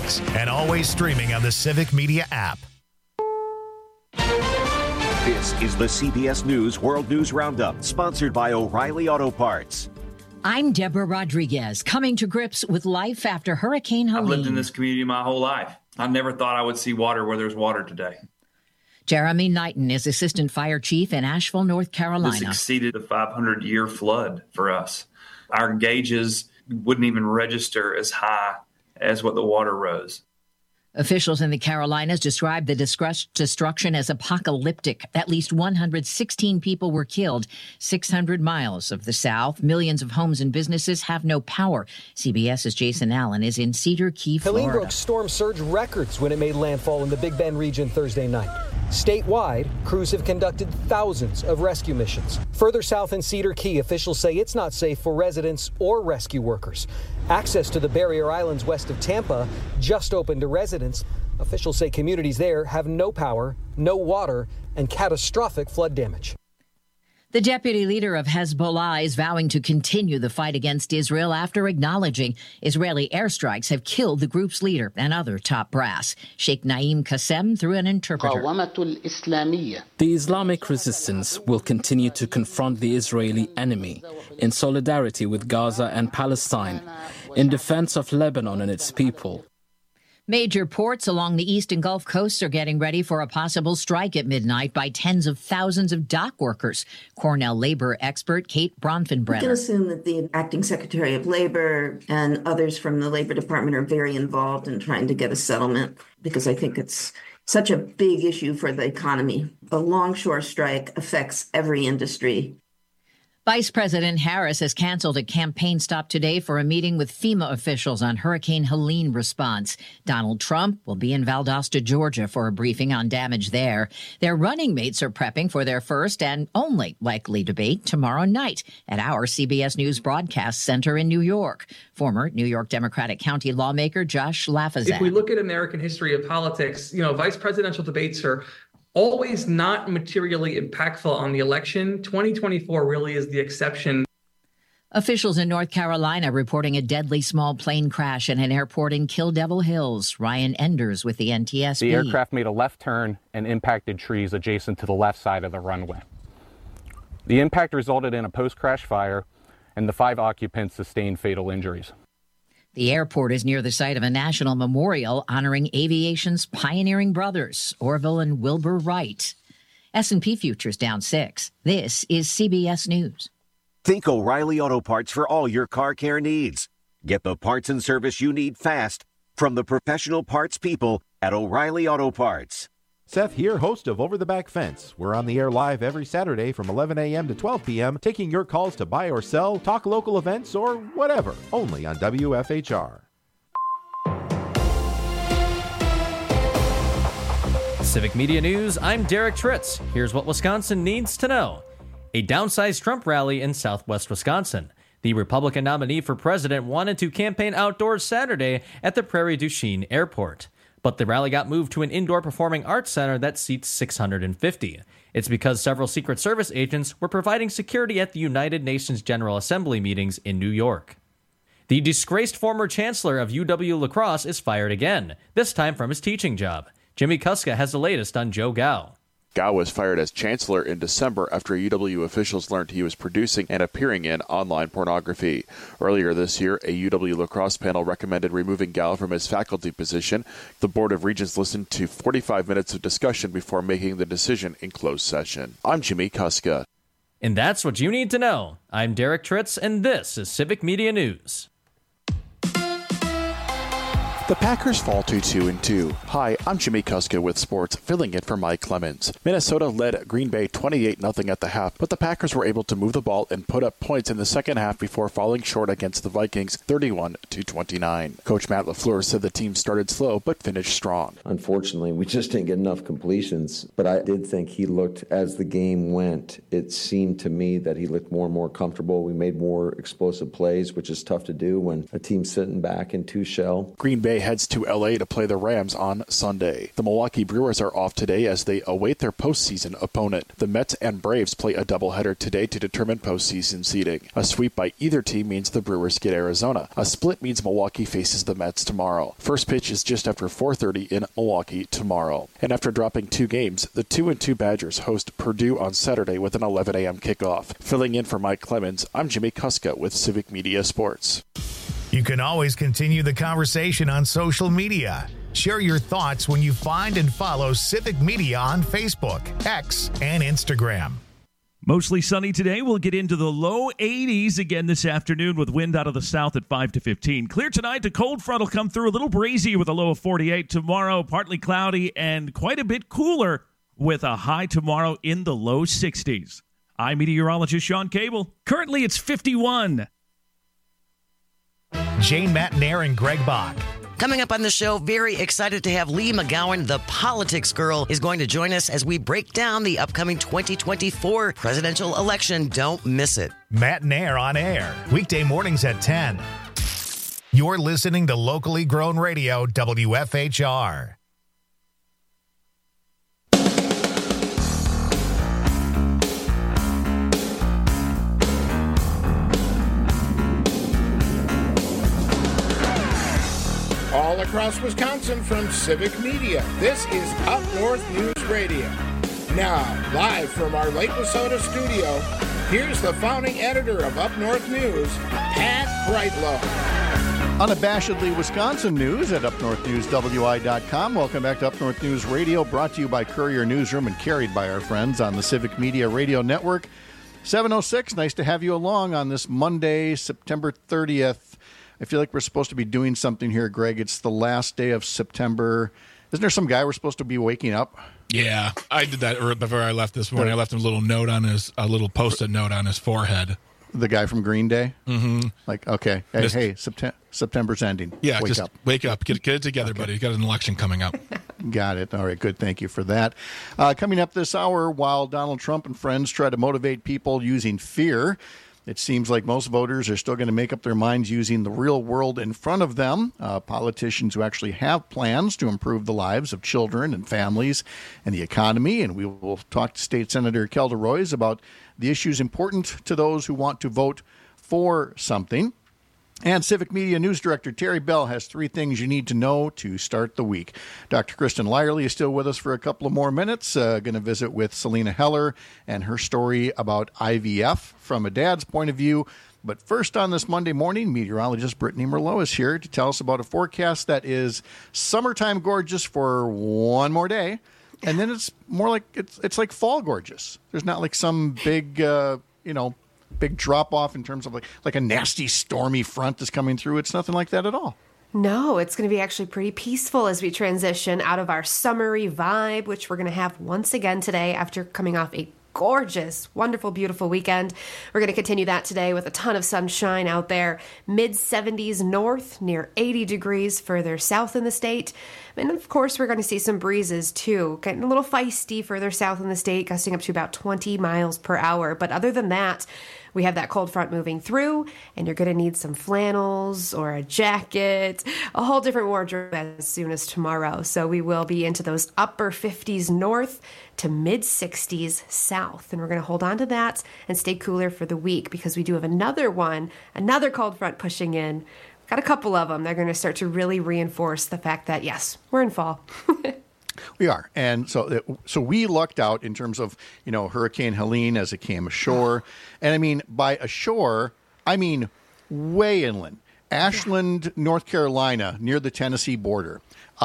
6 and always streaming on the Civic Media app. This is the CBS News World News Roundup, sponsored by O'Reilly Auto Parts. I'm Deborah Rodriguez, coming to grips with life after Hurricane Helene. I've lived in this community my whole life. I never thought I would see water where there's water today. Jeremy Knighton is Assistant Fire Chief in Asheville, North Carolina. This exceeded a 500-year flood for us. Our gauges wouldn't even register as high as what the water rose. Officials in the Carolinas described the destruction as apocalyptic. At least 116 people were killed. 600 miles of the South. Millions of homes and businesses have no power. CBS's Jason Allen is in Cedar Key, Florida. Helene broke storm surge records when it made landfall in the Big Bend region Thursday night. Statewide, crews have conducted thousands of rescue missions. Further south in Cedar Key, officials say it's not safe for residents or rescue workers. Access to the barrier islands west of Tampa just opened to residents. Officials say communities there have no power, no water, and catastrophic flood damage. The deputy leader of Hezbollah is vowing to continue the fight against Israel after acknowledging Israeli airstrikes have killed the group's leader and other top brass. Sheikh Naim Qassem through an interpreter. The Islamic resistance will continue to confront the Israeli enemy in solidarity with Gaza and Palestine, in defense of Lebanon and its people. Major ports along the east and Gulf coasts are getting ready for a possible strike at midnight by tens of thousands of dock workers. Cornell labor expert Kate Bronfenbrenner. We can assume that the acting Secretary of Labor and others from the Labor Department are very involved in trying to get a settlement, because I think it's such a big issue for the economy. A longshore strike affects every industry. Vice President Harris has canceled a campaign stop today for a meeting with FEMA officials on Hurricane Helene response. Donald Trump will be in Valdosta, Georgia for a briefing on damage there. Their running mates are prepping for their first and only likely debate tomorrow night at our CBS News Broadcast Center in New York. Former New York Democratic County lawmaker Josh Lafazette. If we look at American history of politics, vice presidential debates are always not materially impactful on the election. 2024 really is the exception. Officials in North Carolina reporting a deadly small plane crash at an airport in Kill Devil Hills. Ryan Enders with the NTSB. The aircraft made a left turn and impacted trees adjacent to the left side of the runway. The impact resulted in a post-crash fire, and the 5 occupants sustained fatal injuries. The airport is near the site of a national memorial honoring aviation's pioneering brothers, Orville and Wilbur Wright. S&P futures down 6. This is CBS News. Think O'Reilly Auto Parts for all your car care needs. Get the parts and service you need fast from the professional parts people at O'Reilly Auto Parts. Seth here, host of Over the Back Fence. We're on the air live every Saturday from 11 a.m. to 12 p.m., taking your calls to buy or sell, talk local events, or whatever, only on WFHR. Civic Media News, I'm Derek Tritz. Here's what Wisconsin needs to know. A downsized Trump rally in southwest Wisconsin. The Republican nominee for president wanted to campaign outdoors Saturday at the Prairie du Chien Airport. But the rally got moved to an indoor performing arts center that seats 650. It's because several Secret Service agents were providing security at the United Nations General Assembly meetings in New York. The disgraced former chancellor of UW-La Crosse is fired again, this time from his teaching job. Jimmy Kuska has the latest on Joe Gao. Gao was fired as chancellor in December after UW officials learned he was producing and appearing in online pornography. Earlier this year, a UW-La Crosse panel recommended removing Gao from his faculty position. The Board of Regents listened to 45 minutes of discussion before making the decision in closed session. I'm Jimmy Kuska. And that's what you need to know. I'm Derek Tritz, and this is Civic Media News. The Packers fall to 2-2. Hi, I'm Jimmy Kuska with sports, filling in for Mike Clemens. Minnesota led Green Bay 28-0 at the half, but the Packers were able to move the ball and put up points in the second half before falling short against the Vikings 31-29. Coach Matt LaFleur said the team started slow but finished strong. Unfortunately, we just didn't get enough completions, but I did think he looked, as the game went, it seemed to me that he looked more and more comfortable. We made more explosive plays, which is tough to do when a team's sitting back in 2 shell. Green Bay A heads to LA to play the Rams on Sunday. The Milwaukee Brewers are off today as they await their postseason opponent. The Mets and Braves play a doubleheader today to determine postseason seeding. A sweep by either team means the Brewers get Arizona. A split means Milwaukee faces the Mets tomorrow. First pitch is just after 4:30 in Milwaukee tomorrow. And after dropping 2 games, the 2-2 Badgers host Purdue on Saturday with an 11 a.m. kickoff. Filling in for Mike Clemens, I'm Jimmy Kuska with Civic Media Sports. You can always continue the conversation on social media. Share your thoughts when you find and follow Civic Media on Facebook, X, and Instagram. Mostly sunny today. We'll get into the low 80s again this afternoon with wind out of the south at 5 to 15. Clear tonight. The cold front will come through a little breezy with a low of 48. Tomorrow, partly cloudy and quite a bit cooler with a high tomorrow in the low 60s. I'm meteorologist Sean Cable. Currently, it's 51. Jane Matnair and Greg Bach. Coming up on the show, very excited to have Lee McGowan, the politics girl, is going to join us as we break down the upcoming 2024 presidential election. Don't miss it. Matnair on air, weekday mornings at 10. You're listening to locally grown radio, WFHR. All across Wisconsin from Civic Media, this is Up North News Radio. Now, live from our Lake Wissota studio, here's the founding editor of Up North News, Pat Brightlow. Unabashedly Wisconsin news at upnorthnewswi.com. Welcome back to Up North News Radio, brought to you by Courier Newsroom and carried by our friends on the Civic Media Radio Network. 7:06, nice to have you along on this Monday, September 30th. I feel like we're supposed to be doing something here, Greg. It's the last day of September. Isn't there some guy we're supposed to be waking up? Yeah, I did that before I left this morning. I left him a little Post-it note on his forehead. The guy from Green Day? Mm-hmm. Like, okay, hey, September's ending. Yeah, wake up. Get it together, buddy. You got an election coming up. Got it. All right, good. Thank you for that. Coming up this hour, while Donald Trump and friends try to motivate people using fear, it seems like most voters are still going to make up their minds using the real world in front of them. Politicians who actually have plans to improve the lives of children and families and the economy. And we will talk to State Senator Kelda Roys about the issues important to those who want to vote for something. And Civic Media News Director Terry Bell has 3 things you need to know to start the week. Dr. Kristen Lyerly is still with us for a couple of more minutes. Going to visit with Selena Heller and her story about IVF from a dad's point of view. But first on this Monday morning, meteorologist Brittany Merlot is here to tell us about a forecast that is summertime gorgeous for one more day. And then it's more like it's like fall gorgeous. There's not like some big, big drop off in terms of like a nasty stormy front that's coming through. It's nothing like that at all. No, it's going to be actually pretty peaceful as we transition out of our summery vibe, which we're going to have once again today after coming off a gorgeous, wonderful, beautiful weekend. We're going to continue that today with a ton of sunshine out there. Mid-70s north, near 80 degrees further south in the state. And of course, we're going to see some breezes too, getting a little feisty further south in the state, gusting up to about 20 miles per hour. But other than that, we have that cold front moving through, and you're going to need some flannels or a jacket, a whole different wardrobe as soon as tomorrow. So we will be into those upper 50s north to mid 60s south. And we're going to hold on to that and stay cooler for the week because we do have another cold front pushing in. We've got a couple of them. They're going to start to really reinforce the fact that, yes, we're in fall. We are. And so we lucked out in terms of, Hurricane Helene as it came ashore. And I mean, by ashore, I mean way inland. Ashland, North Carolina, near the Tennessee border.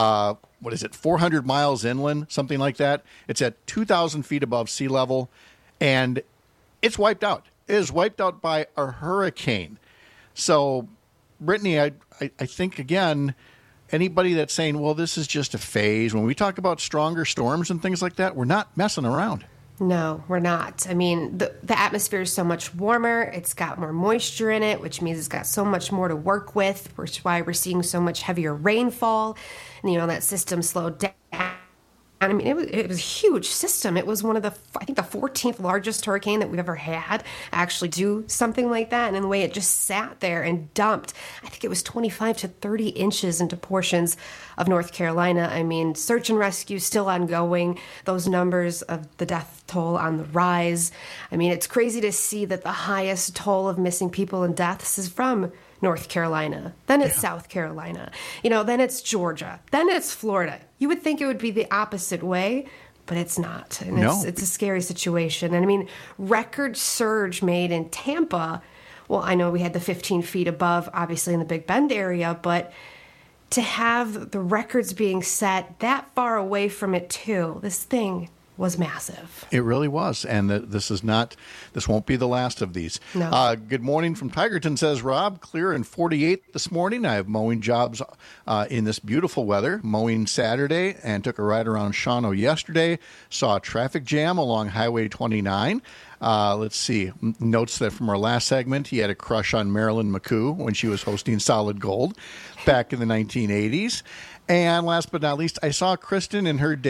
400 miles inland, something like that. It's at 2,000 feet above sea level, and it's wiped out. It is wiped out by a hurricane. So, Brittany, I think, again, anybody that's saying, well, this is just a phase, when we talk about stronger storms and things like that, we're not messing around. No, we're not. I mean, the atmosphere is so much warmer. It's got more moisture in it, which means it's got so much more to work with, which is why we're seeing so much heavier rainfall. And, that system slowed down And I mean, it was a huge system. It was one of the 14th largest hurricane that we've ever had actually do something like that. And in the way it just sat there and dumped, I think it was 25 to 30 inches into portions of North Carolina. I mean, search and rescue still ongoing. Those numbers of the death toll on the rise. I mean, it's crazy to see that the highest toll of missing people and deaths is from North Carolina, then it's South Carolina, then it's Georgia, then it's Florida. You would think it would be the opposite way, but it's not. And it's a scary situation. And I mean, record surge made in Tampa. Well, I know we had the 15 feet above, obviously in the Big Bend area, but to have the records being set that far away from it too, this thing was massive. It really was, and this won't be the last of these. No. Good morning from Tigerton, says Rob. Clear and 48 this morning. I have mowing jobs in this beautiful weather. Mowing Saturday and took a ride around Shawano yesterday. Saw a traffic jam along Highway 29. Let's see. Notes that from our last segment, he had a crush on Marilyn McCoo when she was hosting Solid Gold back in the 1980s. And last but not least, I saw Kristen in her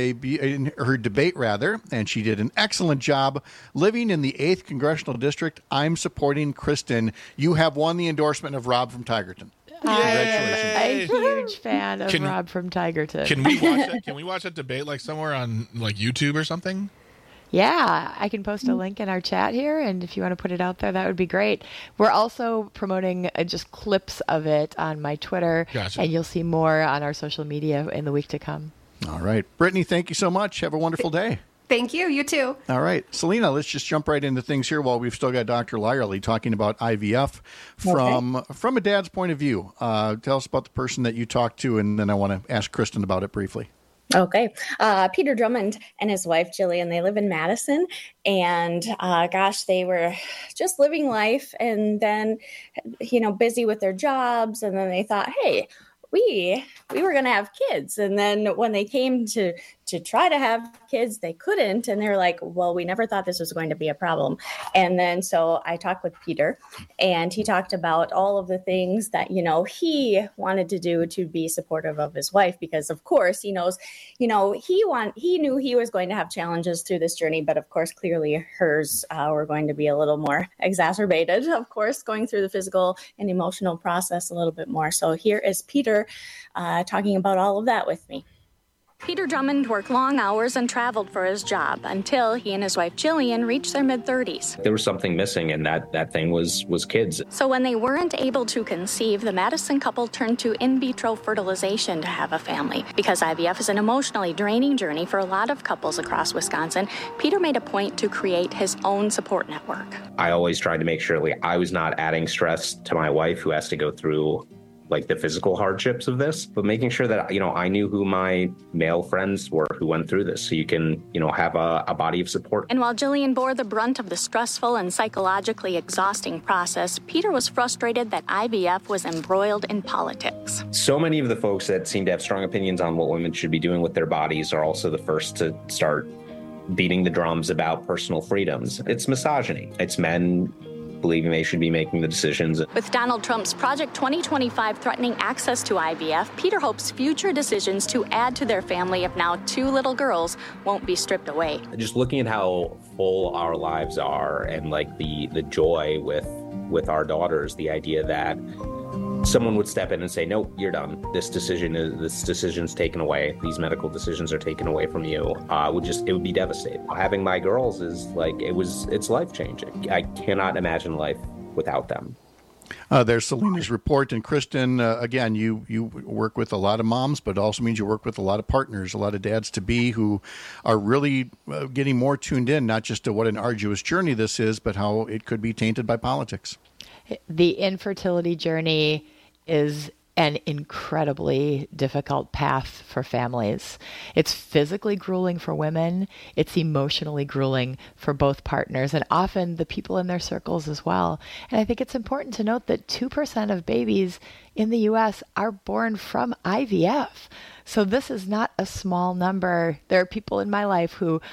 debate, and she did an excellent job. Living in the 8th Congressional District, I'm supporting Kristen. You have won the endorsement of Rob from Tigerton. Congratulations. I'm a huge fan of Rob from Tigerton. Can we watch that? Can we watch that debate like somewhere on like YouTube or something? Yeah, I can post a link in our chat here, and if you want to put it out there, that would be great. We're also promoting just clips of it on my Twitter, and you'll see more on our social media in the week to come. All right. Brittany, thank you so much. Have a wonderful day. Thank you. You too. All right. Selena, let's just jump right into things here while we've still got Dr. Lyerly talking about IVF from a dad's point of view. Tell us about the person that you talked to, and then I want to ask Kristen about it briefly. Okay. Peter Drummond and his wife, Jillian, they live in Madison, and they were just living life and then, busy with their jobs. And then they thought, hey, we were going to have kids. And then when they came to try to have kids, they couldn't. And they're like, well, we never thought this was going to be a problem. And then so I talked with Peter, and he talked about all of the things that, he wanted to do to be supportive of his wife, because of course he knows, he knew he was going to have challenges through this journey, but of course, clearly hers were going to be a little more exacerbated, of course, going through the physical and emotional process a little bit more. So here is Peter talking about all of that with me. Peter Drummond worked long hours and traveled for his job until he and his wife Jillian reached their mid-30s. There was something missing, and that thing was kids. So when they weren't able to conceive, the Madison couple turned to in vitro fertilization to have a family. Because IVF is an emotionally draining journey for a lot of couples across Wisconsin, Peter made a point to create his own support network. I always tried to make sure I was not adding stress to my wife, who has to go through the physical hardships of this, but making sure that, I knew who my male friends were who went through this, so you can, have a body of support. And while Jillian bore the brunt of the stressful and psychologically exhausting process, Peter was frustrated that IVF was embroiled in politics. So many of the folks that seem to have strong opinions on what women should be doing with their bodies are also the first to start beating the drums about personal freedoms. It's misogyny. It's men believing they should be making the decisions. With Donald Trump's Project 2025 threatening access to IVF, Peter hopes future decisions to add to their family of now 2 little girls won't be stripped away. Just looking at how full our lives are, and the joy with our daughters, the idea that someone would step in and say, "Nope, you're done. This decision's taken away. These medical decisions are taken away from you." It would be devastating. Having my girls is it's life changing. I cannot imagine life without them. There's Selena's report, and Kristen, again, you work with a lot of moms, but it also means you work with a lot of partners, a lot of dads-to-be who are really getting more tuned in, not just to what an arduous journey this is, but how it could be tainted by politics. The infertility journey is an incredibly difficult path for families. It's physically grueling for women. It's emotionally grueling for both partners, and often the people in their circles as well. And I think it's important to note that 2% of babies in the U.S. are born from IVF. So this is not a small number. There are people in my life who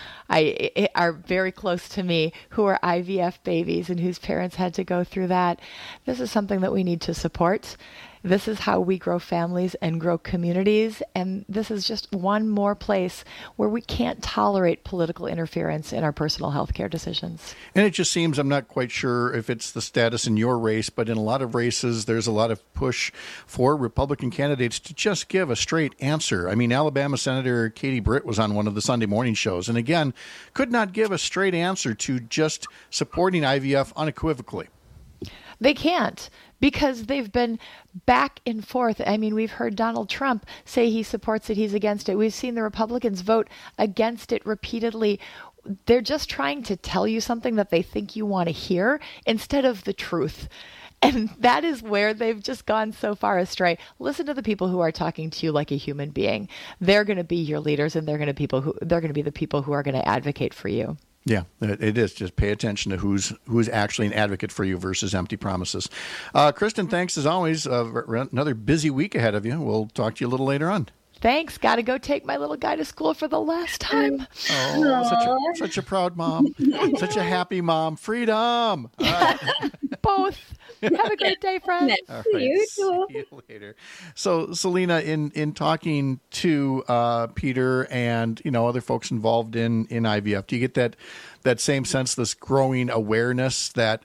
are very close to me who are IVF babies and whose parents had to go through that. This is something that we need to support. This is how we grow families and grow communities. And this is just one more place where we can't tolerate political interference in our personal health care decisions. And it just seems, I'm not quite sure if it's the status in your race, but in a lot of races, there's a lot of push for Republican candidates to just give a straight answer. I mean, Alabama Senator Katie Britt was on one of the Sunday morning shows, and again, could not give a straight answer to just supporting IVF unequivocally. They can't, because they've been back and forth. I mean, we've heard Donald Trump say he supports it, he's against it. We've seen the Republicans vote against it repeatedly. They're just trying to tell you something that they think you want to hear instead of the truth. And that is where they've just gone so far astray. Listen to the people who are talking to you like a human being. They're going to be your leaders, and they're going to be the people who are going to advocate for you. Yeah, it is. Just pay attention to who's actually an advocate for you versus empty promises. Kristen, thanks as always. Another busy week ahead of you. We'll talk to you a little later on. Thanks. Got to go take my little guy to school for the last time. Oh, such a proud mom. Such a happy mom. Freedom. Both. Have a great day, friends. All right. See you later. So, Selena, in talking to Peter and other folks involved in IVF, do you get that same sense, this growing awareness that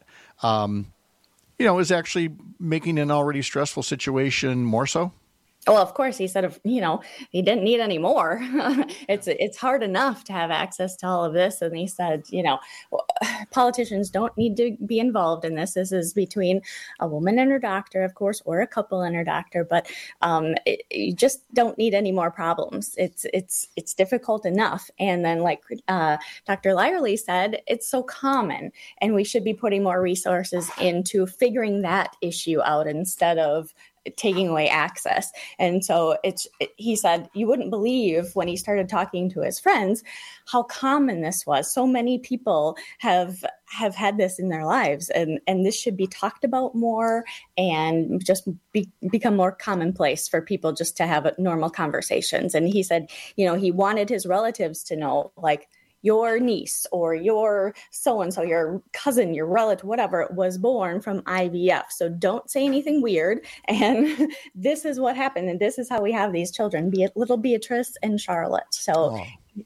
is actually making an already stressful situation more so? Well, of course, he said, he didn't need any more. It's hard enough to have access to all of this. And he said, politicians don't need to be involved in this. This is between a woman and her doctor, of course, or a couple and her doctor. But you just don't need any more problems. It's difficult enough. And then, like Dr. Lyerly said, it's so common, and we should be putting more resources into figuring that issue out instead of taking away access. And so he said, you wouldn't believe when he started talking to his friends how common this was. So many people have had this in their lives, and this should be talked about more and just become more commonplace for people just to have normal conversations. And he said, he wanted his relatives to know, like, your niece or your so-and-so, your cousin, your relative, whatever, was born from IVF. So don't say anything weird. And this is what happened. And this is how we have these children, little Beatrice and Charlotte. So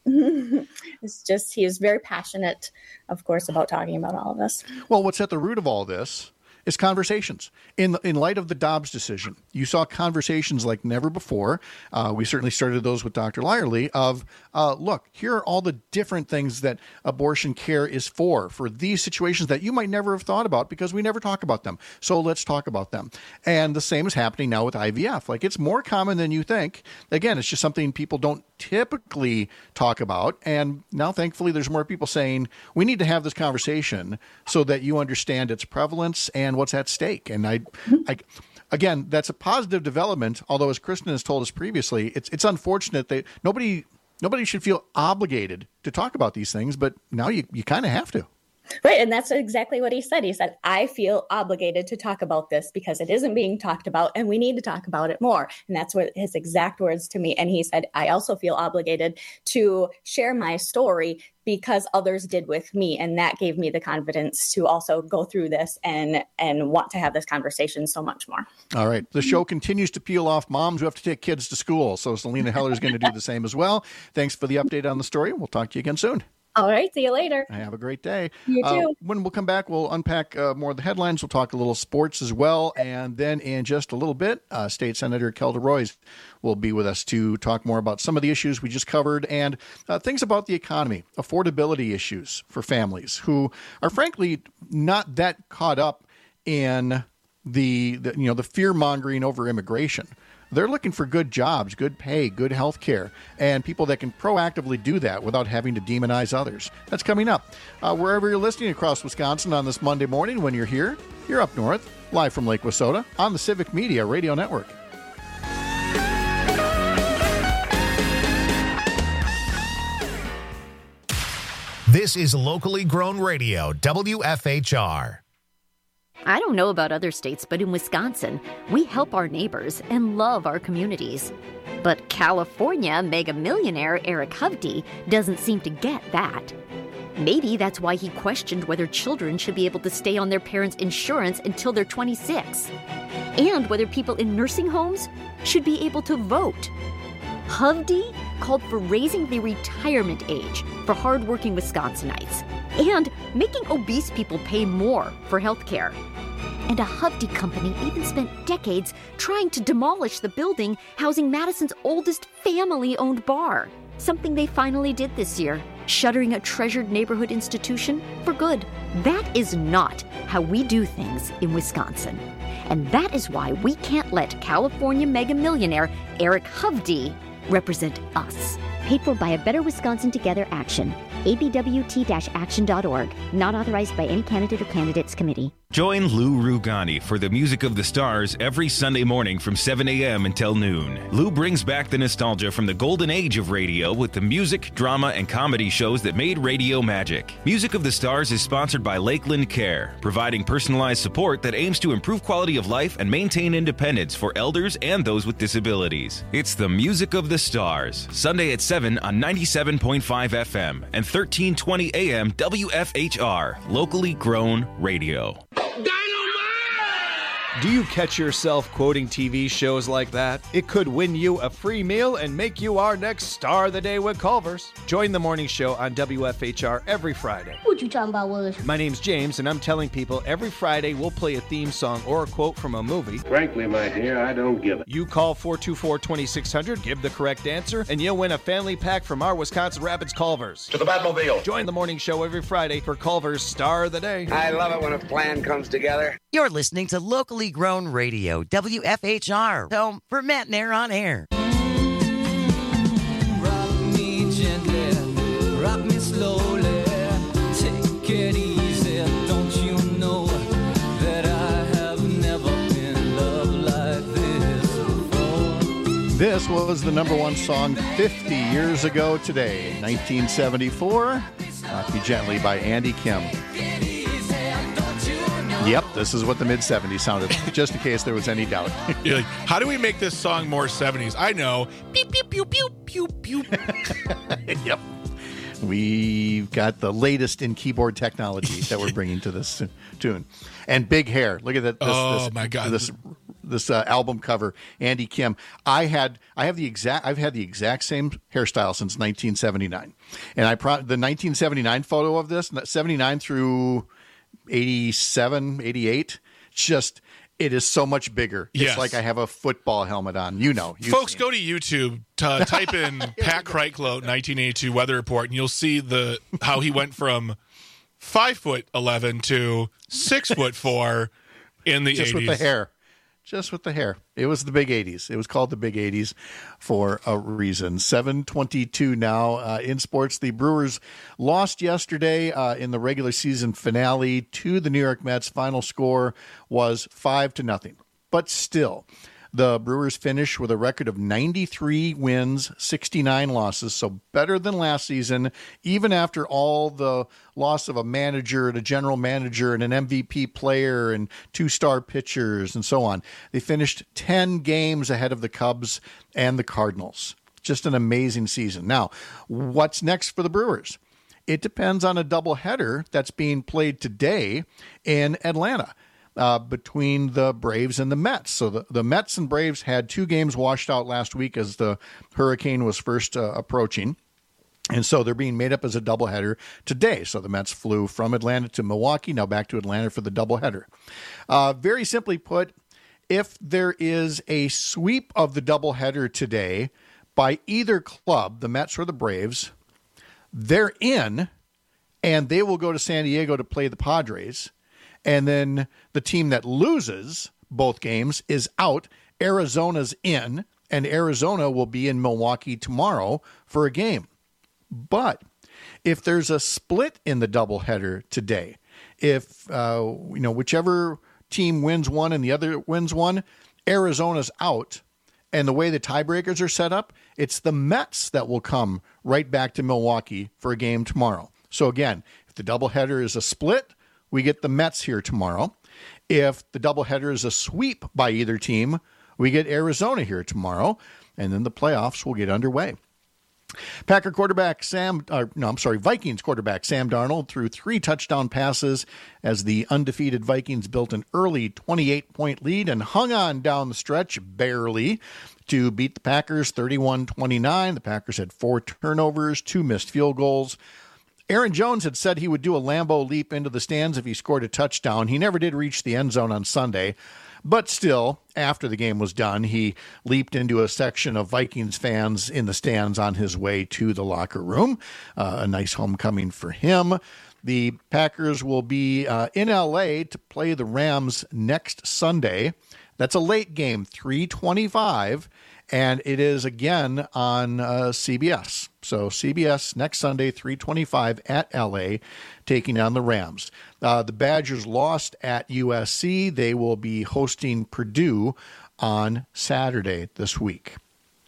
it's just, he is very passionate, of course, about talking about all of this. Well, what's at the root of all this is conversations. In light of the Dobbs decision, you saw conversations like never before. We certainly started those with Dr. Lyerly of, look, here are all the different things that abortion care is for these situations that you might never have thought about because we never talk about them. So let's talk about them. And the same is happening now with IVF. Like, it's more common than you think. Again, it's just something people don't typically talk about. And now, thankfully, there's more people saying we need to have this conversation so that you understand its prevalence and what's at stake. And I again, that's a positive development. Although, as Kristen has told us previously, it's unfortunate that nobody should feel obligated to talk about these things, but now you kind of have to. Right. And that's exactly what he said. He said, I feel obligated to talk about this because it isn't being talked about and we need to talk about it more. And that's what his exact words to me. And he said, I also feel obligated to share my story because others did with me. And that gave me the confidence to also go through this and want to have this conversation so much more. All right. The show continues to peel off moms who have to take kids to school. So Selena Heller is going to do the same as well. Thanks for the update on the story. We'll talk to you again soon. All right. See you later. Have a great day. You too. When we'll come back, we'll unpack more of the headlines. We'll talk a little sports as well. And then in just a little bit, State Senator Kelda Roys will be with us to talk more about some of the issues we just covered and things about the economy, affordability issues for families who are frankly not that caught up in the fear mongering over immigration. They're looking for good jobs, good pay, good health care, and people that can proactively do that without having to demonize others. That's coming up. Wherever you're listening across Wisconsin on this Monday morning, when you're here, you're up north, live from Lake Wissota on the Civic Media Radio Network. This is locally grown radio, WFHR. I don't know about other states, but in Wisconsin, we help our neighbors and love our communities. But California mega millionaire Eric Hovde doesn't seem to get that. Maybe that's why he questioned whether children should be able to stay on their parents' insurance until they're 26, and whether people in nursing homes should be able to vote. Hovde called for raising the retirement age for hardworking Wisconsinites and making obese people pay more for health care. And a Hovde company even spent decades trying to demolish the building housing Madison's oldest family-owned bar, something they finally did this year, shuttering a treasured neighborhood institution for good. That is not how we do things in Wisconsin. And that is why we can't let California mega millionaire Eric Hovde represent us. Paid for by a Better Wisconsin Together Action. abwt-action.org. Not authorized by any candidate or candidates committee. Join Lou Rugani for the Music of the Stars every Sunday morning from 7 a.m. until noon. Lou brings back the nostalgia from the golden age of radio with the music, drama, and comedy shows that made radio magic. Music of the Stars is sponsored by Lakeland Care, providing personalized support that aims to improve quality of life and maintain independence for elders and those with disabilities. It's the Music of the Stars, Sunday at 7 on 97.5 FM and 1320 AM WFHR, locally grown radio. Do you catch yourself quoting TV shows like that? It could win you a free meal and make you our next Star of the Day with Culver's. Join the morning show on WFHR every Friday. What you talking about, Willis? My name's James, and I'm telling people every Friday we'll play a theme song or a quote from a movie. Frankly, my dear, I don't give it. You call 424-2600, give the correct answer, and you'll win a family pack from our Wisconsin Rapids Culver's. To the Batmobile. Join the morning show every Friday for Culver's Star of the Day. I love it when a plan comes together. You're listening to Locally Grown Radio, WFHR, home for Matt Nair on Air. Rock me gently, rock me slowly, take it easy, don't you know that I have never been loved like this before? This was the number one song 50 years ago today, 1974, Rock Me Gently by Andy Kim. Yep, this is what the mid-70s sounded like, just in case there was any doubt. You're like, how do we make this song more 70s? I know. Beep, beep, pew, pew, pew, pew. Yep. We've got the latest in keyboard technology that we're bringing to this tune. And big hair. Look at that. My God. This album cover, Andy Kim. I've had the exact same hairstyle since 1979. And the 1979 photo of this, 79 through 87, 88, it is so much bigger. Yes. It's like I have a football helmet on. Folks, go to YouTube, type in Pat Kreitlow 1982 weather report, and you'll see how he went from 5'11" to 6'4" in the 80s. Just with the hair. It was the big 80s. It was called the big 80s for a reason. 7:22 now in sports. The Brewers lost yesterday in the regular season finale to the New York Mets. Final score was 5-0. But still, the Brewers finished with a record of 93 wins, 69 losses, so better than last season, even after all the loss of a manager and a general manager and an MVP player and two-star pitchers and so on. They finished 10 games ahead of the Cubs and the Cardinals. Just an amazing season. Now, what's next for the Brewers? It depends on a doubleheader that's being played today in Atlanta. Between the Braves and the Mets. So the Mets and Braves had two games washed out last week as the hurricane was first approaching. And so they're being made up as a doubleheader today. So the Mets flew from Atlanta to Milwaukee, now back to Atlanta for the doubleheader. Very simply put, if there is a sweep of the doubleheader today by either club, the Mets or the Braves, they're in, and they will go to San Diego to play the Padres. And then the team that loses both games is out. Arizona's in, and Arizona will be in Milwaukee tomorrow for a game. But if there's a split in the doubleheader today, if whichever team wins one and the other wins one, Arizona's out. And the way the tiebreakers are set up, it's the Mets that will come right back to Milwaukee for a game tomorrow. So again, if the doubleheader is a split, we get the Mets here tomorrow. If the doubleheader is a sweep by either team, we get Arizona here tomorrow, and then the playoffs will get underway. Vikings quarterback Sam Darnold threw 3 touchdown passes as the undefeated Vikings built an early 28-point lead and hung on down the stretch barely to beat the Packers 31-29. The Packers had 4 turnovers, 2 missed field goals. Aaron Jones had said he would do a Lambeau leap into the stands if he scored a touchdown. He never did reach the end zone on Sunday. But still, after the game was done, he leaped into a section of Vikings fans in the stands on his way to the locker room. A nice homecoming for him. The Packers will be in L.A. to play the Rams next Sunday. That's a late game, 3:25, and it is again on CBS. So CBS next Sunday, 3:25 at L.A., taking on the Rams. The Badgers lost at USC. They will be hosting Purdue on Saturday this week.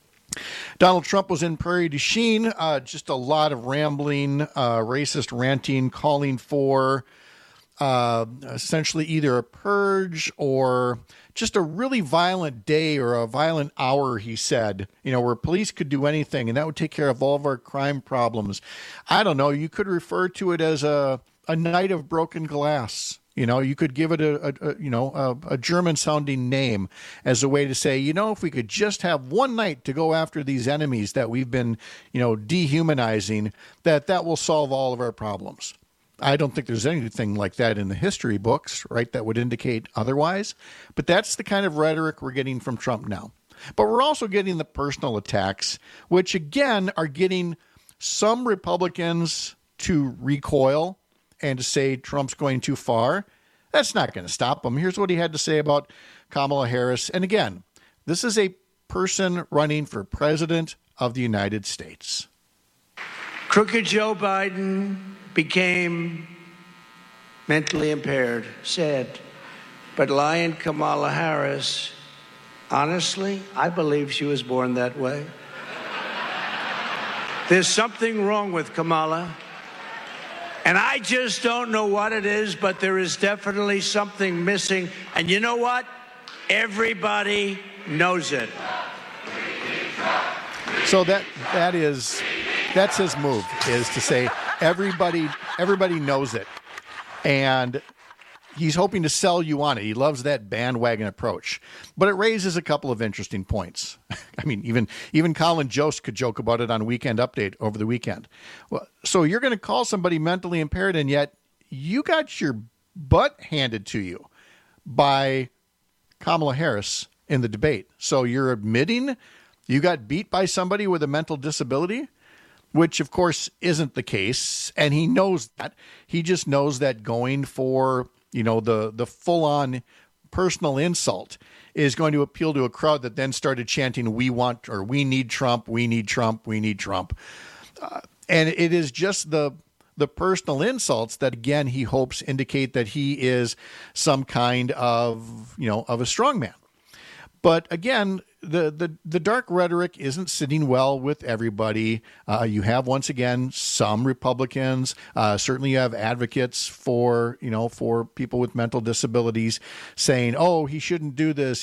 Donald Trump was in Prairie du Chien. Just a lot of rambling, racist ranting, calling for essentially either a purge or just a really violent day or a violent hour, he said, where police could do anything and that would take care of all of our crime problems. I don't know. You could refer to it as a night of broken glass. You could give it a German sounding name as a way to say, if we could just have one night to go after these enemies that we've been, dehumanizing, that will solve all of our problems. I don't think there's anything like that in the history books, right, that would indicate otherwise. But that's the kind of rhetoric we're getting from Trump now. But we're also getting the personal attacks, which, again, are getting some Republicans to recoil and to say Trump's going too far. That's not going to stop him. Here's what he had to say about Kamala Harris. And again, this is a person running for president of the United States. Crooked Joe Biden became mentally impaired, sad. But lying Kamala Harris, honestly, I believe she was born that way. There's something wrong with Kamala. And I just don't know what it is, but there is definitely something missing. And you know what? Everybody knows it. So that's his move, is to say everybody knows it. And he's hoping to sell you on it. He loves that bandwagon approach. But it raises a couple of interesting points. I mean, even Colin Jost could joke about it on Weekend Update over the weekend. Well, so you're going to call somebody mentally impaired, and yet you got your butt handed to you by Kamala Harris in the debate. So you're admitting you got beat by somebody with a mental disability, which, of course, isn't the case. And he knows that. He just knows that going for the full-on personal insult is going to appeal to a crowd that then started chanting, we want, or we need Trump, we need Trump, we need Trump. And it is just the personal insults that, again, he hopes indicate that he is some kind of a strongman. But again, the dark rhetoric isn't sitting well with everybody. You have, once again, some Republicans. Certainly, you have advocates for people with mental disabilities saying, "Oh, he shouldn't do this.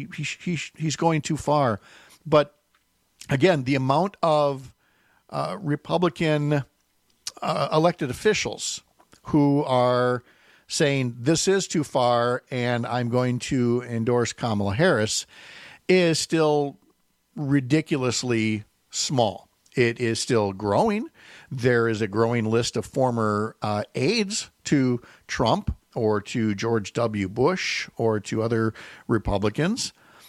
He's going too far." But again, the amount of Republican elected officials who are saying this is too far and I'm going to endorse Kamala Harris is still ridiculously small. It is still growing. There is a growing list of former aides to Trump or to George W. Bush or to other Republicans.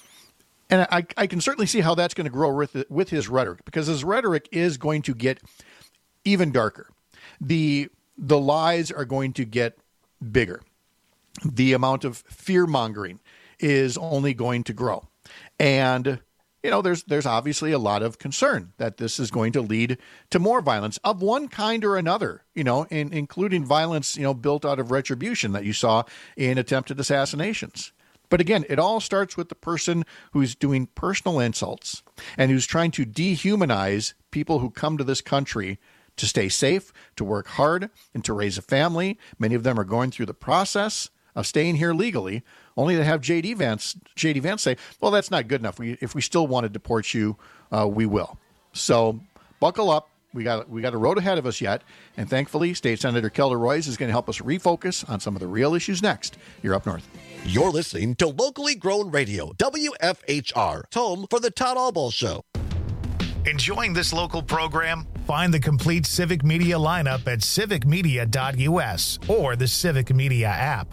And I can certainly see how that's going to grow with his rhetoric, because his rhetoric is going to get even darker. The lies are going to get bigger. The amount of fear-mongering is only going to grow. And, there's obviously a lot of concern that this is going to lead to more violence of one kind or another, including violence, built out of retribution that you saw in attempted assassinations. But again, it all starts with the person who's doing personal insults and who's trying to dehumanize people who come to this country to stay safe, to work hard, and to raise a family. Many of them are going through the process of staying here legally, only to have J.D. Vance say, well, that's not good enough. If we still want to deport you, we will. So buckle up. We got a road ahead of us yet, and thankfully, State Senator Kelda Roys is going to help us refocus on some of the real issues next. You're Up North. You're listening to locally grown radio, WFHR. It's home for the Todd Albaugh Show. Enjoying this local program? Find the complete Civic Media lineup at civicmedia.us or the Civic Media app.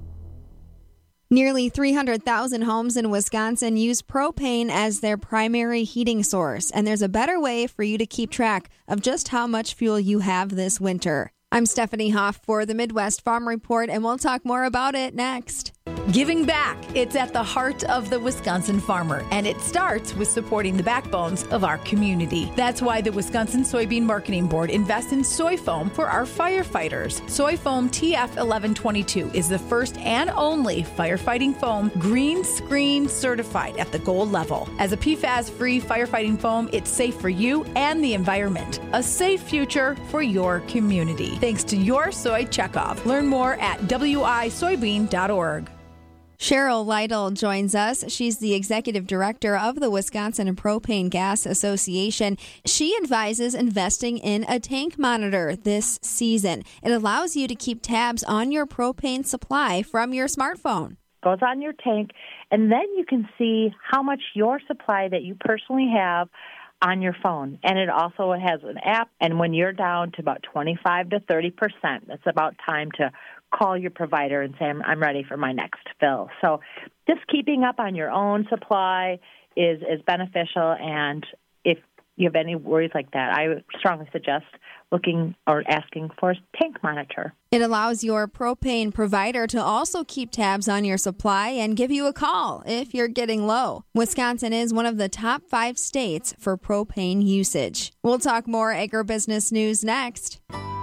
Nearly 300,000 homes in Wisconsin use propane as their primary heating source, and there's a better way for you to keep track of just how much fuel you have this winter. I'm Stephanie Hoff for the Midwest Farm Report, and we'll talk more about it next. Giving back. It's at the heart of the Wisconsin farmer, and it starts with supporting the backbones of our community. That's why the Wisconsin Soybean Marketing Board invests in soy foam for our firefighters. Soy foam TF1122 is the first and only firefighting foam green screen certified at the gold level. As a PFAS-free firefighting foam, it's safe for you and the environment. A safe future for your community. Thanks to your Soy Checkoff. Learn more at wisoybean.org. Cheryl Lytle joins us. She's the executive director of the Wisconsin Propane Gas Association. She advises investing in a tank monitor this season. It allows you to keep tabs on your propane supply from your smartphone. Goes on your tank, and then you can see how much your supply that you personally have on your phone. And it also has an app, and when you're down to about 25 to 30%, it's about time to call your provider and say, I'm ready for my next fill. So just keeping up on your own supply is beneficial, and if you have any worries like that, I would strongly suggest looking or asking for a tank monitor. It allows your propane provider to also keep tabs on your supply and give you a call if you're getting low. Wisconsin is one of the top 5 states for propane usage. We'll talk more agribusiness news next.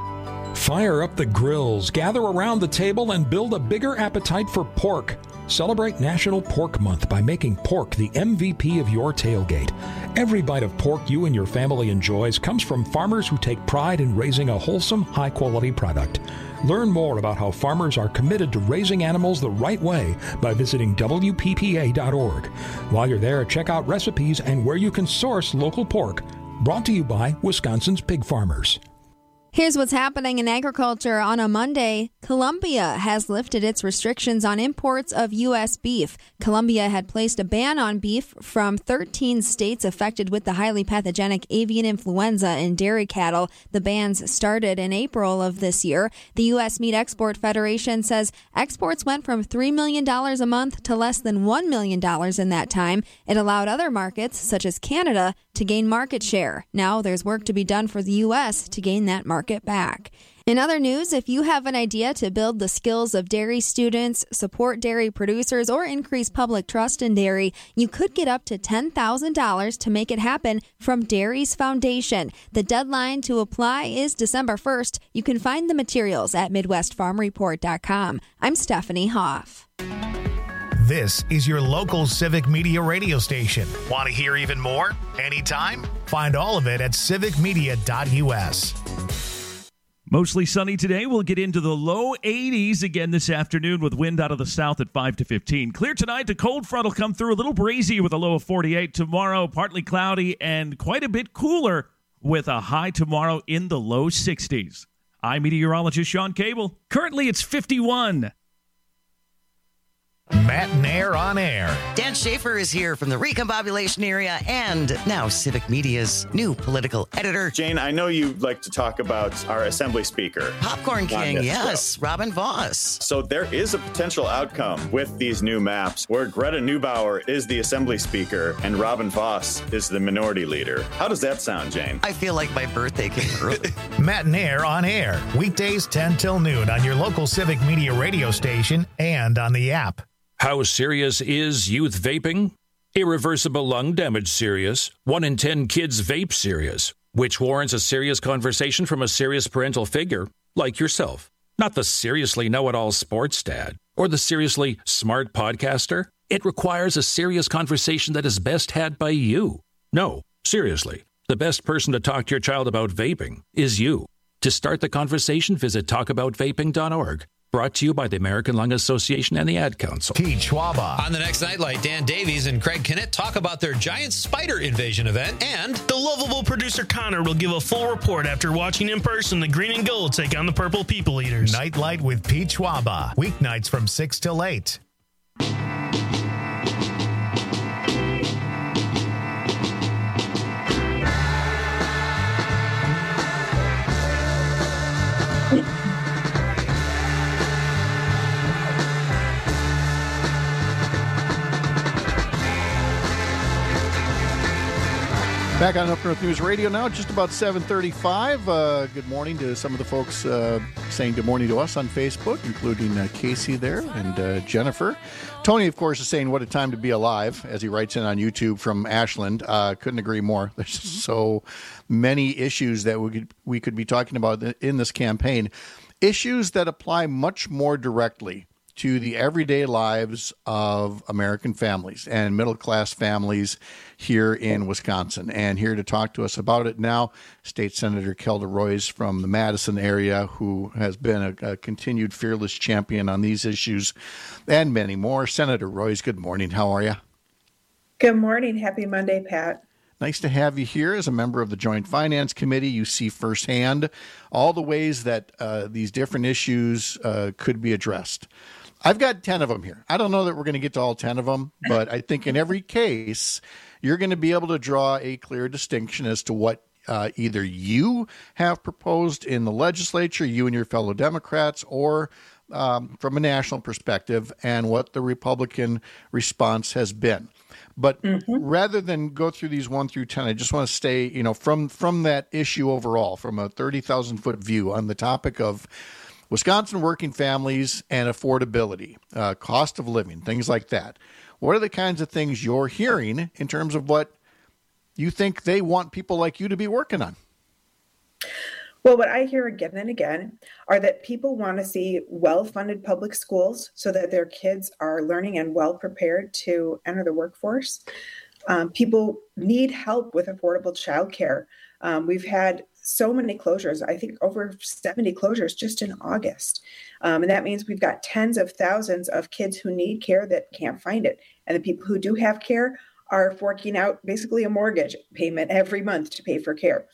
Fire up the grills, gather around the table, and build a bigger appetite for pork. Celebrate National Pork Month by making pork the MVP of your tailgate. Every bite of pork you and your family enjoys comes from farmers who take pride in raising a wholesome, high-quality product. Learn more about how farmers are committed to raising animals the right way by visiting WPPA.org. While you're there, check out recipes and where you can source local pork. Brought to you by Wisconsin's pig farmers. Here's what's happening in agriculture on a Monday. Colombia has lifted its restrictions on imports of U.S. beef. Colombia had placed a ban on beef from 13 states affected with the highly pathogenic avian influenza in dairy cattle. The bans started in April of this year. The U.S. Meat Export Federation says exports went from $3 million a month to less than $1 million in that time. It allowed other markets, such as Canada, to gain market share. Now there's work to be done for the U.S. to gain that market back. In other news, if you have an idea to build the skills of dairy students, support dairy producers, or increase public trust in dairy, you could get up to $10,000 to make it happen from Dairies Foundation. The deadline to apply is December 1st. You can find the materials at MidwestFarmReport.com. I'm Stephanie Hoff. This is your local Civic Media radio station. Want to hear even more? Anytime? Find all of it at civicmedia.us. Mostly sunny today. We'll get into the low 80s again this afternoon with wind out of the south at 5 to 15. Clear tonight. The cold front will come through a little breezy with a low of 48. Tomorrow, partly cloudy and quite a bit cooler with a high tomorrow in the low 60s. I'm meteorologist Sean Cable. Currently, it's 51. Matt Nair on air. Dan Schaefer is here from the Recombobulation area and now Civic Media's new political editor. Jane, I know you like to talk about our Assembly Speaker. Popcorn King, yes, Robin Vos. So there is a potential outcome with these new maps where Greta Neubauer is the Assembly Speaker and Robin Vos is the Minority Leader. How does that sound, Jane? I feel like my birthday came early. Matt Nair on air. Weekdays 10 till noon on your local Civic Media radio station and on the app. How serious is youth vaping? Irreversible lung damage serious. 1 in 10 kids vape serious, which warrants a serious conversation from a serious parental figure like yourself. Not the seriously know-it-all sports dad or the seriously smart podcaster. It requires a serious conversation that is best had by you. No, seriously, the best person to talk to your child about vaping is you. To start the conversation, visit talkaboutvaping.org. Brought to you by the American Lung Association and the Ad Council. Pete Schwaba. On the next Nightlight, Dan Davies and Craig Kinnett talk about their giant spider invasion event, and the lovable producer Connor will give a full report after watching in person the Green and Gold take on the Purple People Eaters. Nightlight with Pete Schwaba. Weeknights from 6 till 8. Back on Up North News Radio now, just about 7:35. Good morning to some of the folks saying good morning to us on Facebook, including Casey there and Jennifer. Tony, of course, is saying what a time to be alive, as he writes in on YouTube from Ashland. Couldn't agree more. There's so many issues that we could be talking about in this campaign. Issues that apply much more directly to the everyday lives of American families and middle-class families here in Wisconsin. And here to talk to us about it now, State Senator Kelda Roys from the Madison area, who has been a continued fearless champion on these issues and many more. Senator Roys, good morning. How are you? Good morning. Happy Monday, Pat. Nice to have you here as a member of the Joint Finance Committee. You see firsthand all the ways that these different issues could be addressed. I've got 10 of them here. I don't know that we're going to get to all 10 of them, but I think in every case, you're going to be able to draw a clear distinction as to what either you have proposed in the legislature, you and your fellow Democrats, or from a national perspective, and what the Republican response has been. But rather than go through these 1 through 10, I just want to stay, from that issue overall, from a 30,000-foot view on the topic of Wisconsin working families and affordability, cost of living, things like that. What are the kinds of things you're hearing in terms of what you think they want people like you to be working on? Well, what I hear again and again are that people want to see well-funded public schools so that their kids are learning and well-prepared to enter the workforce. People need help with affordable childcare. We've had so many closures, I think over 70 closures just in August. And that means we've got tens of thousands of kids who need care that can't find it. And the people who do have care are forking out basically a mortgage payment every month to pay for care.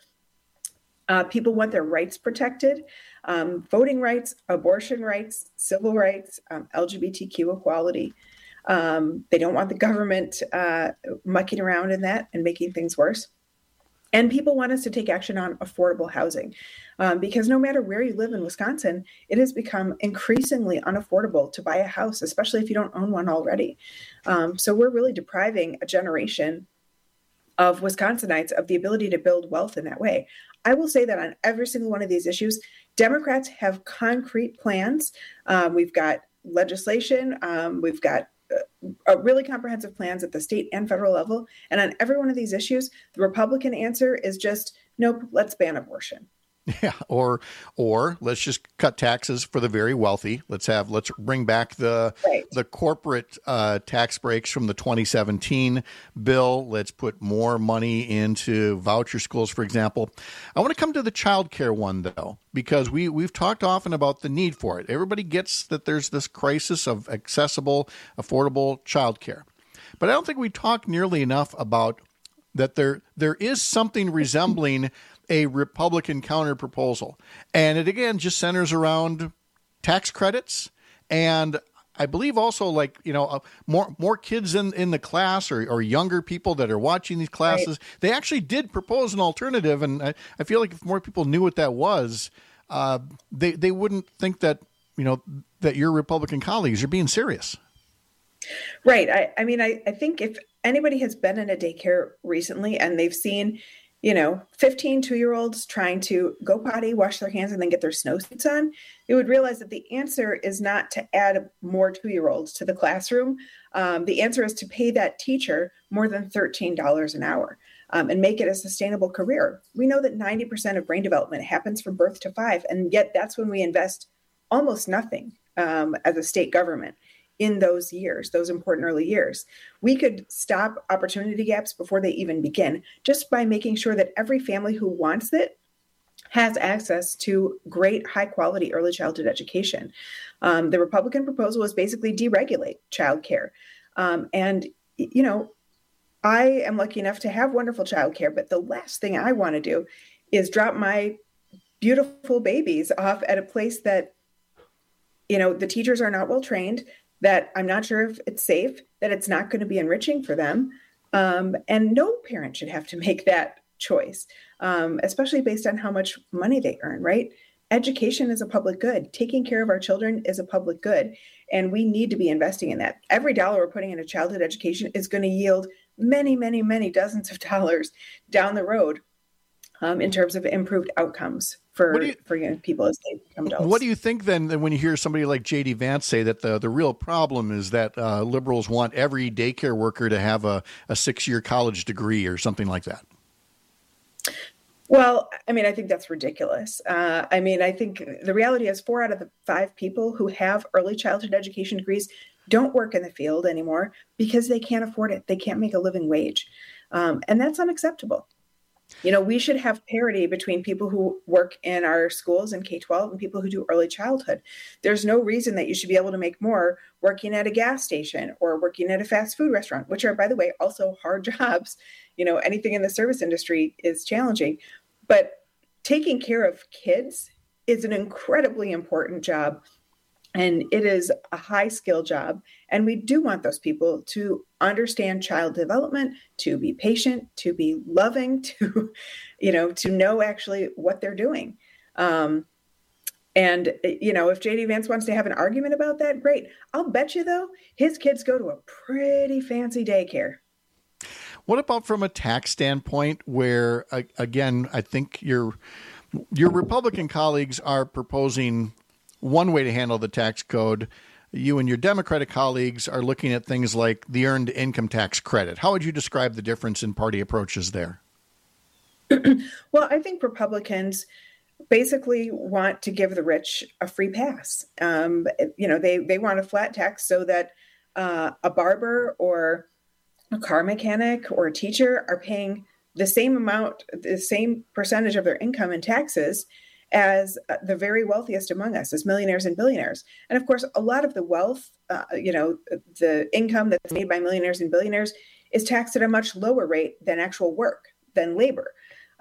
People want their rights protected, voting rights, abortion rights, civil rights, LGBTQ equality. They don't want the government mucking around in that and making things worse. And people want us to take action on affordable housing because no matter where you live in Wisconsin, it has become increasingly unaffordable to buy a house, especially if you don't own one already. So we're really depriving a generation of Wisconsinites of the ability to build wealth in that way. I will say that on every single one of these issues, Democrats have concrete plans. We've got legislation. We've got really comprehensive plans at the state and federal level. And on every one of these issues, the Republican answer is just, nope, let's ban abortion. Yeah, or let's just cut taxes for the very wealthy. Let's bring back the corporate tax breaks from the 2017 bill. Let's put more money into voucher schools, for example. I want to come to the child care one, though, because we've talked often about the need for it. Everybody gets that there's this crisis of accessible, affordable child care. But I don't think we talk nearly enough about that there is something resembling a Republican counter proposal. And it, again, just centers around tax credits. And I believe also more kids in the class or younger people that are watching these classes. Right. They actually did propose an alternative. And I feel like if more people knew what that was, they wouldn't think that, that your Republican colleagues are being serious. Right. I think if anybody has been in a daycare recently and they've seen 15 2-year-olds trying to go potty, wash their hands, and then get their snowsuits on, they would realize that the answer is not to add more 2-year-olds to the classroom. The answer is to pay that teacher more than $13 an hour and make it a sustainable career. We know that 90% of brain development happens from birth to 5, and yet that's when we invest almost nothing as a state government in those years, those important early years. We could stop opportunity gaps before they even begin just by making sure that every family who wants it has access to great high quality early childhood education. The Republican proposal is basically deregulate childcare. And, you know, I am lucky enough to have wonderful childcare, but the last thing I want to do is drop my beautiful babies off at a place that, you know, the teachers are not well trained, that I'm not sure if it's safe, that it's not going to be enriching for them. And no parent should have to make that choice, especially based on how much money they earn, right? Education is a public good. Taking care of our children is a public good, and we need to be investing in that. Every dollar we're putting into childhood education is going to yield many, many, many dozens of dollars down the road in terms of improved outcomes for young people as they become adults. What do you think then when you hear somebody like J.D. Vance say that the real problem is that liberals want every daycare worker to have a 6-year college degree or something like that? Well, I mean, I think that's ridiculous. I mean, I think the reality is 4 out of the 5 people who have early childhood education degrees don't work in the field anymore because they can't afford it. They can't make a living wage. And that's unacceptable. You know, we should have parity between people who work in our schools in K-12 and people who do early childhood. There's no reason that you should be able to make more working at a gas station or working at a fast food restaurant, which are, by the way, also hard jobs. You know, anything in the service industry is challenging. But taking care of kids is an incredibly important job, and it is a high-skill job. And we do want those people to understand child development, to be patient, to be loving, to know actually what they're doing. And, you know, if J.D. Vance wants to have an argument about that, great. I'll bet you, though, his kids go to a pretty fancy daycare. What about from a tax standpoint where, again, I think your Republican colleagues are proposing one way to handle the tax code. You and your Democratic colleagues are looking at things like the earned income tax credit. How would you describe the difference in party approaches there? Well, I think Republicans basically want to give the rich a free pass. You know, they want a flat tax so that a barber or a car mechanic or a teacher are paying the same amount, the same percentage of their income in taxes as the very wealthiest among us, as millionaires and billionaires. And of course, a lot of the wealth, the income that's made by millionaires and billionaires is taxed at a much lower rate than actual work, than labor.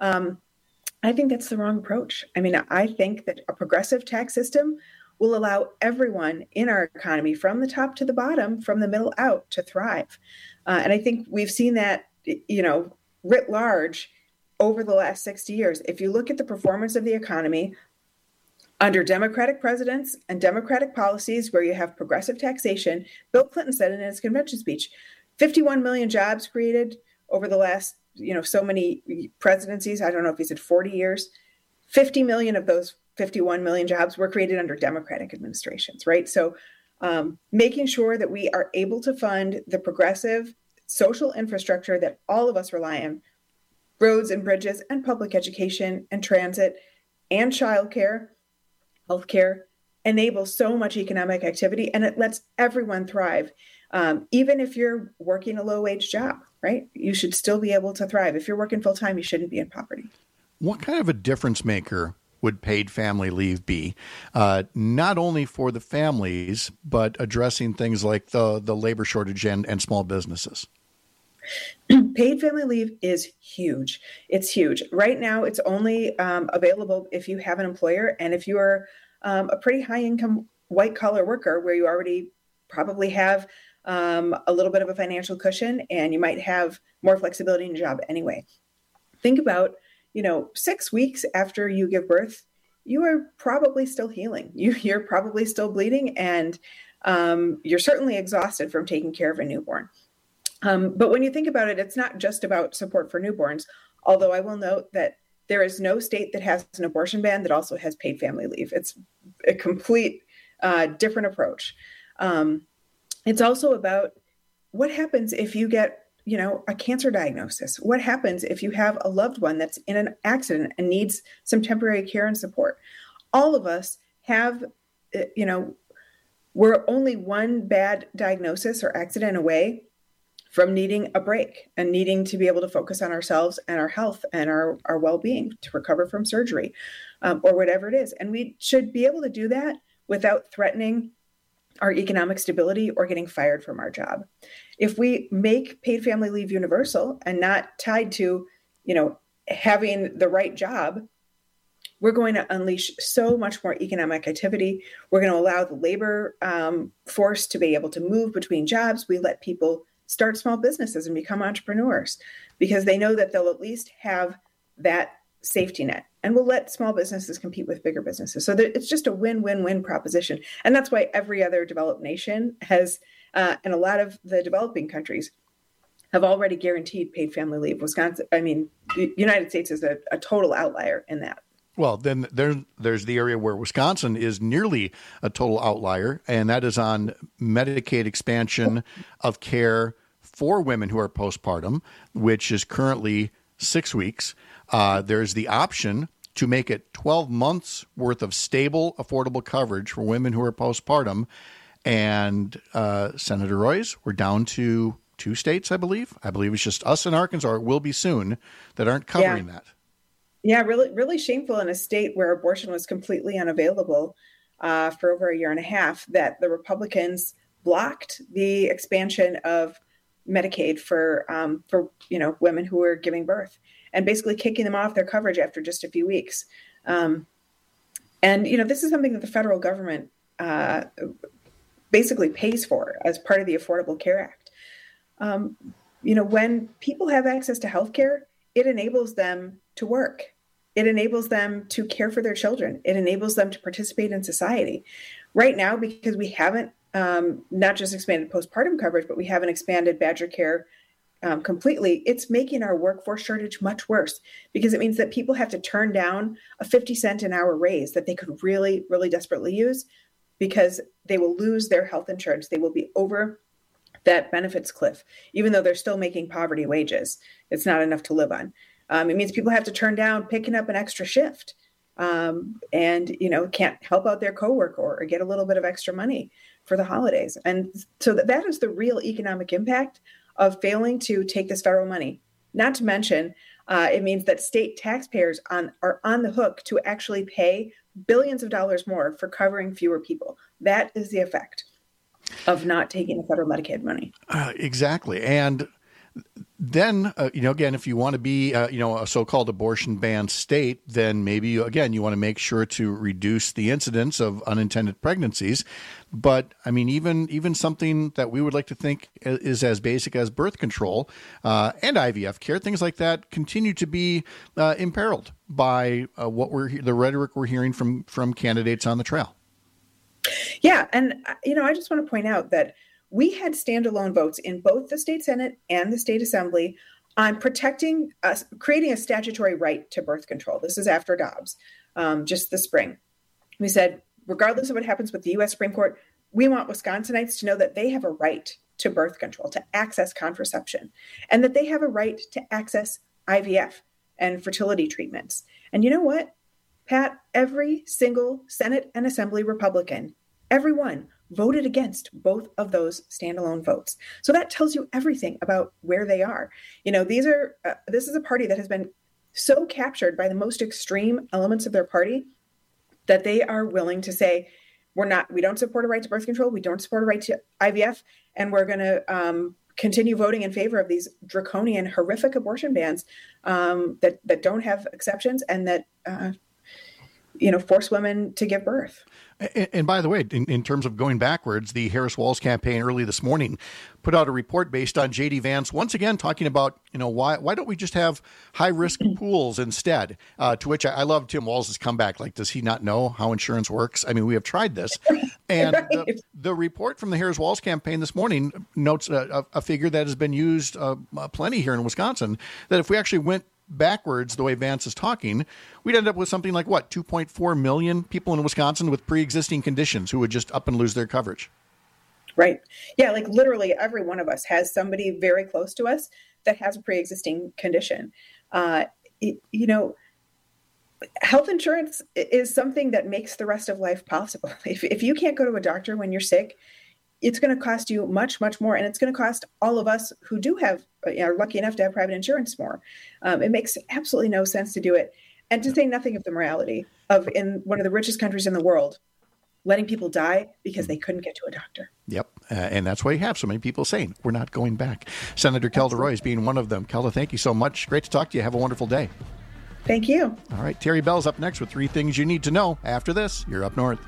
I think that's the wrong approach. I mean, I think that a progressive tax system will allow everyone in our economy, from the top to the bottom, from the middle out, to thrive. And I think we've seen that, you know, writ large over the last 60 years. If you look at the performance of the economy under Democratic presidents and Democratic policies where you have progressive taxation, Bill Clinton said in his convention speech, 51 million jobs created over the last, you know, so many presidencies. I don't know if he said 40 years. 50 million of those 51 million jobs were created under Democratic administrations, right? So making sure that we are able to fund the progressive social infrastructure that all of us rely on, roads and bridges and public education and transit and childcare, healthcare, enables so much economic activity, and it lets everyone thrive. Even if you're working a low-wage job, right? You should still be able to thrive. If you're working full-time, you shouldn't be in poverty. What kind of a difference maker would paid family leave be, not only for the families, but addressing things like the labor shortage and small businesses? Paid family leave is huge. It's huge. Right now, it's only available if you have an employer and if you are a pretty high-income white-collar worker where you already probably have a little bit of a financial cushion and you might have more flexibility in your job anyway. Think about, 6 weeks after you give birth, you are probably still healing. You're probably still bleeding, and you're certainly exhausted from taking care of a newborn. But when you think about it, it's not just about support for newborns, although I will note that there is no state that has an abortion ban that also has paid family leave. It's a complete different approach. It's also about what happens if you get a cancer diagnosis. What happens if you have a loved one that's in an accident and needs some temporary care and support? All of us have, we're only one bad diagnosis or accident away from needing a break and needing to be able to focus on ourselves and our health and our well-being to recover from surgery or whatever it is. And we should be able to do that without threatening our economic stability or getting fired from our job. If we make paid family leave universal and not tied to, having the right job, we're going to unleash so much more economic activity. We're going to allow the labor force to be able to move between jobs. We let people start small businesses and become entrepreneurs because they know that they'll at least have that safety net. And we'll let small businesses compete with bigger businesses. So it's just a win-win-win proposition. And that's why every other developed nation has, and a lot of the developing countries have already guaranteed paid family leave. The United States is a total outlier in that. Well, then there's the area where Wisconsin is nearly a total outlier, and that is on Medicaid expansion of care for women who are postpartum, which is currently 6 weeks. There's the option to make it 12 months worth of stable, affordable coverage for women who are postpartum. And Senator Royce, we're down to 2 states, I believe. I believe it's just us in Arkansas, or it will be soon, that aren't covering that. Yeah, really, really shameful in a state where abortion was completely unavailable for over a year and a half, that the Republicans blocked the expansion of Medicaid for women who were giving birth, and basically kicking them off their coverage after just a few weeks. And this is something that the federal government basically pays for as part of the Affordable Care Act. When people have access to health care, it enables them to work. It enables them to care for their children. It enables them to participate in society. Right now, because we haven't not just expanded postpartum coverage, but we haven't expanded Badger Care completely, it's making our workforce shortage much worse, because it means that people have to turn down a 50-cent an hour raise that they could really, really desperately use, because they will lose their health insurance. They will be over that benefits cliff, even though they're still making poverty wages. It's not enough to live on. It means people have to turn down picking up an extra shift and can't help out their coworker or get a little bit of extra money for the holidays. And so that is the real economic impact of failing to take this federal money. Not to mention, it means that state taxpayers are on the hook to actually pay billions of dollars more for covering fewer people. That is the effect of not taking the federal Medicaid money. Exactly. And then, again, if you want to be, a so-called abortion ban state, then maybe, you want to make sure to reduce the incidence of unintended pregnancies. But, even something that we would like to think is as basic as birth control and IVF care, things like that, continue to be imperiled by the rhetoric we're hearing from candidates on the trail. Yeah. And, I just want to point out that we had standalone votes in both the state Senate and the state Assembly on protecting us, creating a statutory right to birth control. This is after Dobbs, just this spring. We said, regardless of what happens with the U.S. Supreme Court, we want Wisconsinites to know that they have a right to birth control, to access contraception, and that they have a right to access IVF and fertility treatments. And you know what, Pat? Every single Senate and Assembly Republican, everyone, voted against both of those standalone votes. So that tells you everything about where they are. This is a party that has been so captured by the most extreme elements of their party that they are willing to say, we don't support a right to birth control, we don't support a right to IVF, and we're going to continue voting in favor of these draconian, horrific abortion bans that don't have exceptions and that force women to give birth. And by the way, in terms of going backwards, the Harris-Walz campaign early this morning put out a report based on J.D. Vance, once again talking about, why don't we just have high-risk pools instead? To which I love Tim Walz's comeback. Like, does he not know how insurance works? We have tried this. And right. the report from the Harris-Walz campaign this morning notes a figure that has been used plenty here in Wisconsin, that if we actually went backwards the way Vance is talking, we'd end up with something like 2.4 million people in Wisconsin with pre-existing conditions who would just up and lose their coverage. Right. Yeah, like literally every one of us has somebody very close to us that has a pre-existing condition. Health insurance is something that makes the rest of life possible. If you can't go to a doctor when you're sick, it's going to cost you much, much more. And it's going to cost all of us who do have, are lucky enough to have private insurance more. It makes absolutely no sense to do it. And to say nothing of the morality of, in one of the richest countries in the world, letting people die because they couldn't get to a doctor. Yep. And that's why you have so many people saying we're not going back. Senator Kelda Roys being one of them. Kelda, thank you so much. Great to talk to you. Have a wonderful day. Thank you. All right. Terry Bell's up next with 3 things you need to know. After this, you're Up North.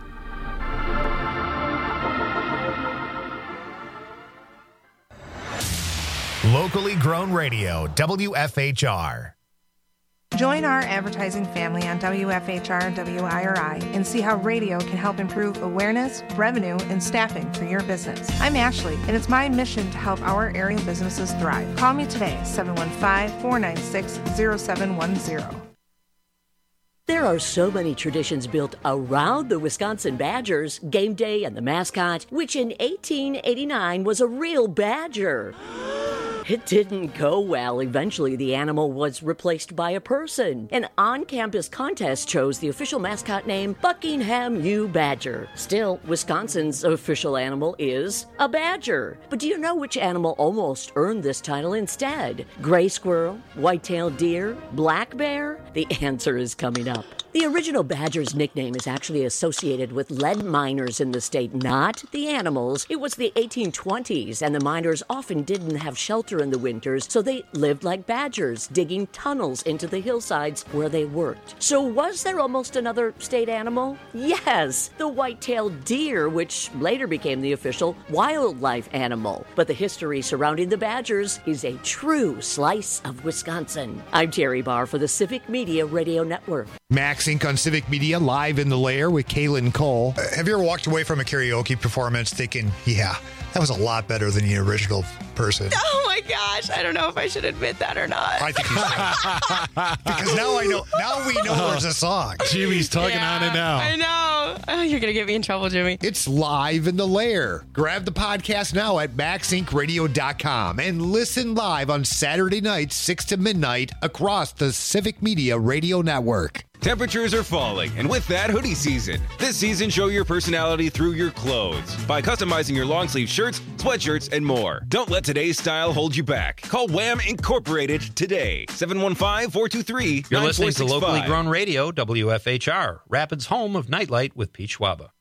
Locally grown radio, WFHR. Join our advertising family on WFHR WIRI and see how radio can help improve awareness, revenue, and staffing for your business. I'm Ashley, and it's my mission to help our area businesses thrive. Call me today, 715-496-0710. There are so many traditions built around the Wisconsin Badgers, game day and the mascot, which in 1889 was a real badger. It didn't go well. Eventually, the animal was replaced by a person. An on-campus contest chose the official mascot name Buckingham U. Badger. Still, Wisconsin's official animal is a badger. But do you know which animal almost earned this title instead? Gray squirrel, white-tailed deer, black bear? The answer is coming up. The original badger's nickname is actually associated with lead miners in the state, not the animals. It was the 1820s, and the miners often didn't have shelter in the winters, so they lived like badgers, digging tunnels into the hillsides where they worked. So was there almost another state animal? Yes, the white-tailed deer, which later became the official wildlife animal. But the history surrounding the badgers is a true slice of Wisconsin. I'm Terry Barr for the Civic Media Radio Network. Max Inc. on Civic Media, live in the lair with Kaylin Cole. Have you ever walked away from a karaoke performance thinking, yeah, that was a lot better than the original person? Oh my gosh, I don't know if I should admit that or not. I think you should. Because now we know there's a song. Jimmy's talking on it now. I know. Oh, you're going to get me in trouble, Jimmy. It's live in the lair. Grab the podcast now at maxincradio.com and listen live on Saturday nights, 6 to midnight across the Civic Media Radio Network. Temperatures are falling, and with that, hoodie season. This season, show your personality through your clothes by customizing your long-sleeve shirts, sweatshirts, and more. Don't let today's style hold you back. Call Wham Incorporated today, 715-423-9465. You're listening to locally grown radio, WFHR, Rapids' home of Nightlight with Pete Schwaba.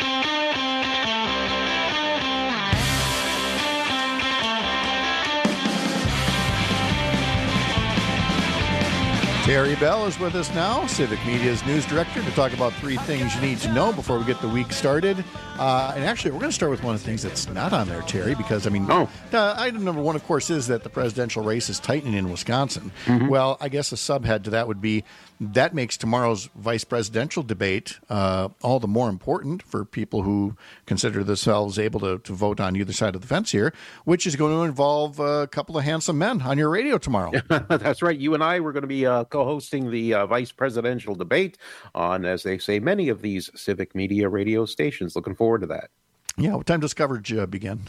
Terry Bell is with us now, Civic Media's news director, to talk about 3 things you need to know before we get the week started. And actually, we're going to start with one of the things that's not on there, Terry, because, item number 1, of course, is that the presidential race is tightening in Wisconsin. Mm-hmm. Well, I guess a subhead to that would be that makes tomorrow's vice presidential debate all the more important for people who consider themselves able to vote on either side of the fence here, which is going to involve a couple of handsome men on your radio tomorrow. That's right. You and I were going to be co-hosting the vice presidential debate on, as they say, many of these Civic Media radio stations. Looking forward to that. Yeah. What time does coverage begin?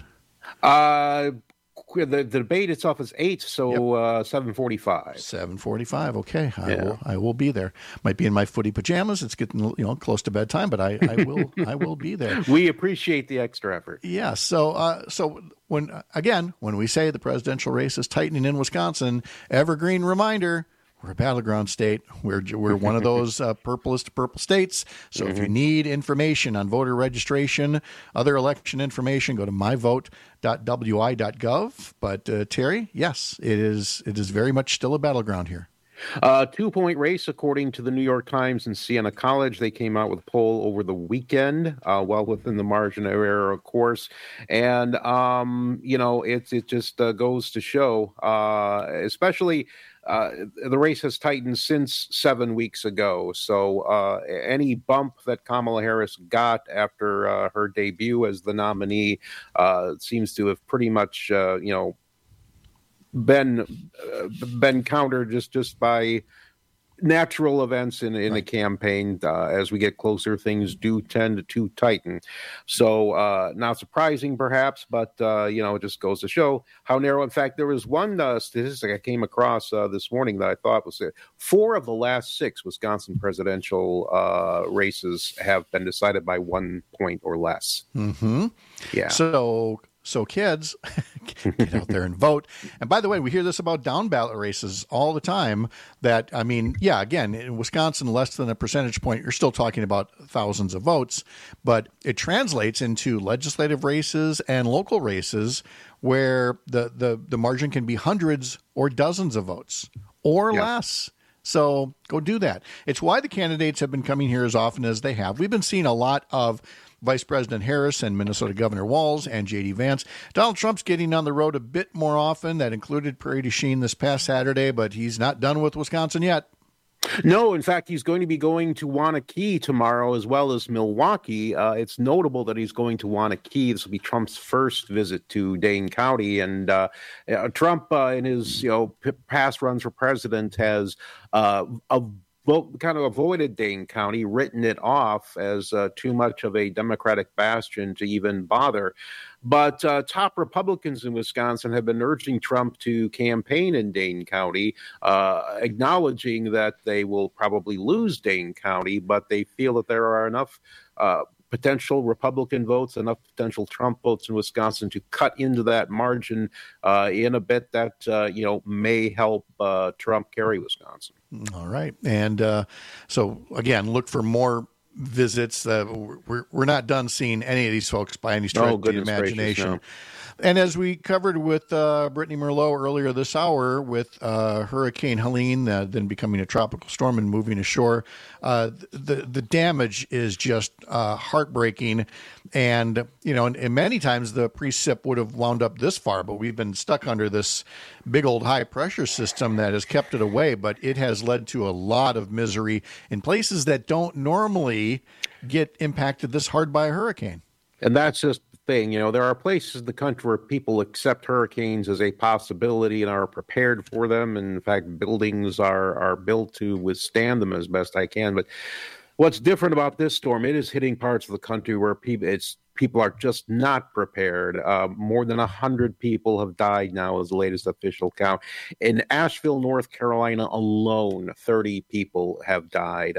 The debate itself is 8, so 7:45. 7:45. Okay, I will be there. Might be in my footy pajamas. It's getting close to bedtime, but I will be there. We appreciate the extra effort. Yeah. So when we say the presidential race is tightening in Wisconsin, evergreen reminder. We're a battleground state. We're one of those purplest to purple states. So if you need information on voter registration, other election information, go to myvote.wi.gov. But Terry, yes, it is very much still a battleground here. 2-point race, according to the New York Times and Siena College. They came out with a poll over the weekend, well within the margin of error, of course. And, it just goes to show, especially the race has tightened since 7 weeks ago. So any bump that Kamala Harris got after her debut as the nominee seems to have pretty much, been countered just by natural events in a campaign. As we get closer, things do tend to tighten. So not surprising, perhaps, but it just goes to show how narrow. In fact, there was one statistic I came across this morning that I thought was 4 of the last 6 Wisconsin presidential races have been decided by 1 point or less. Mm-hmm. Yeah. So kids, get out there and vote. And by the way, we hear this about down ballot races all the time. That, I mean, yeah, again, in Wisconsin, less than a percentage point, you're still talking about thousands of votes. But it translates into legislative races and local races where the margin can be hundreds or dozens of votes or less. So go do that. It's why the candidates have been coming here as often as they have. We've been seeing a lot of Vice President Harris and Minnesota Governor Walz and J.D. Vance. Donald Trump's getting on the road a bit more often. That included Prairie du Chien this past Saturday, but he's not done with Wisconsin yet. No, in fact, he's going to be going to Waunakee tomorrow as well as Milwaukee. It's notable that he's going to Waunakee. This will be Trump's first visit to Dane County. And Trump, in his past runs for president, has kind of avoided Dane County, written it off as too much of a Democratic bastion to even bother. But top Republicans in Wisconsin have been urging Trump to campaign in Dane County, acknowledging that they will probably lose Dane County, but they feel that there are enough potential Republican votes, enough potential Trump votes in Wisconsin to cut into that margin in a bit that, may help Trump carry Wisconsin. All right. And so, again, look for more visits. We're not done seeing any of these folks by any stretch of the imagination. Gracious, no. And as we covered with Brittany Merlot earlier this hour with Hurricane Helene then becoming a tropical storm and moving ashore, the damage is just heartbreaking. And, and many times the precip would have wound up this far, but we've been stuck under this big old high pressure system that has kept it away. But it has led to a lot of misery in places that don't normally get impacted this hard by a hurricane. And that's just thing. There are places in the country where people accept hurricanes as a possibility and are prepared for them. And in fact, buildings are built to withstand them as best I can. But what's different about this storm, it is hitting parts of the country where people are just not prepared. More than 100 people have died now, is the latest official count. In Asheville, North Carolina alone, 30 people have died.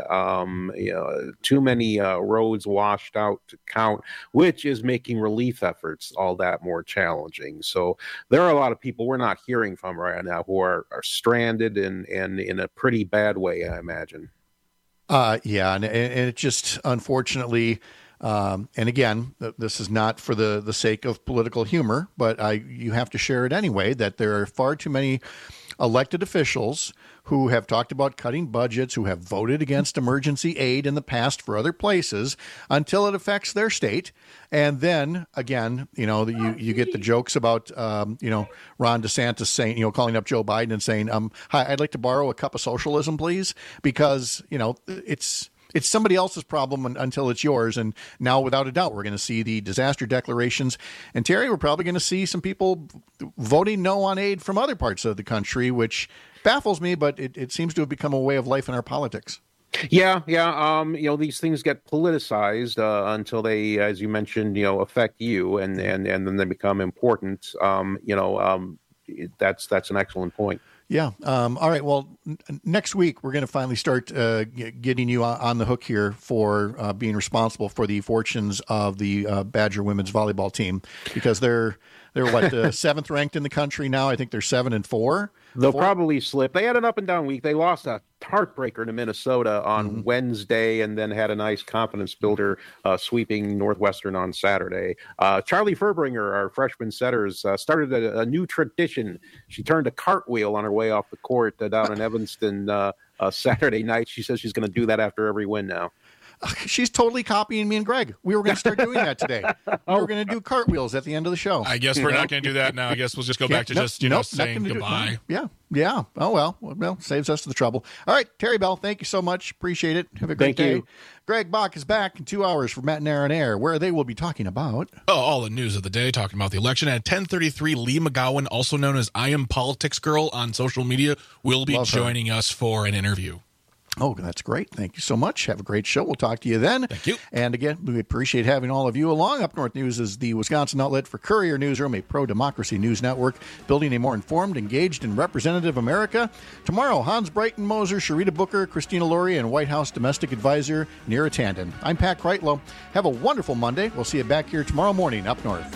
Too many roads washed out to count, which is making relief efforts all that more challenging. So there are a lot of people we're not hearing from right now who are stranded and in a pretty bad way, I imagine. And it just, unfortunately, and again, this is not for the sake of political humor, but you have to share it anyway, that there are far too many elected officials who have talked about cutting budgets, who have voted against emergency aid in the past for other places until it affects their state. And then, again, you get the jokes about, Ron DeSantis saying, calling up Joe Biden and saying, hi, I'd like to borrow a cup of socialism, please, because, it's somebody else's problem until it's yours. And now, without a doubt, we're going to see the disaster declarations. And, Terry, we're probably going to see some people voting no on aid from other parts of the country, which baffles me, but it seems to have become a way of life in our politics. Yeah. These things get politicized until they, as you mentioned, affect you, and then they become important. That's an excellent point. Yeah. All right. Well, next week, we're going to finally start getting you on the hook here for being responsible for the fortunes of the Badger women's volleyball team, because they're what, seventh ranked in the country now. I think they're 7-4. They'll probably slip. They had an up and down week. They lost a heartbreaker to Minnesota on Wednesday, and then had a nice confidence builder sweeping Northwestern on Saturday. Charlie Furbringer, our freshman setter, started a new tradition. She turned a cartwheel on her way off the court down in Evanston Saturday night. She says she's going to do that after every win now. She's totally copying me and Greg. We were going to start doing that today. We were going to do cartwheels at the end of the show. I guess we're not going to do that now. I guess we'll just go back to saying goodbye. Yeah. Oh, well, saves us the trouble. All right, Terry Bell, thank you so much. Appreciate it. Have a great day. You. Greg Bach is back in 2 hours for Matt and Aaron Air, where they will be talking about all the news of the day, talking about the election. At 10:33, Lee McGowan, also known as I Am Politics Girl on social media, will be joining us for an interview. Oh, that's great. Thank you so much. Have a great show. We'll talk to you then. Thank you. And again, we appreciate having all of you along. Up North News is the Wisconsin outlet for Courier Newsroom, a pro-democracy news network, building a more informed, engaged, and representative America. Tomorrow, Hans Breitenmoser, Sharita Booker, Christina Laurie, and White House Domestic Advisor Neera Tanden. I'm Pat Kreitlow. Have a wonderful Monday. We'll see you back here tomorrow morning up north.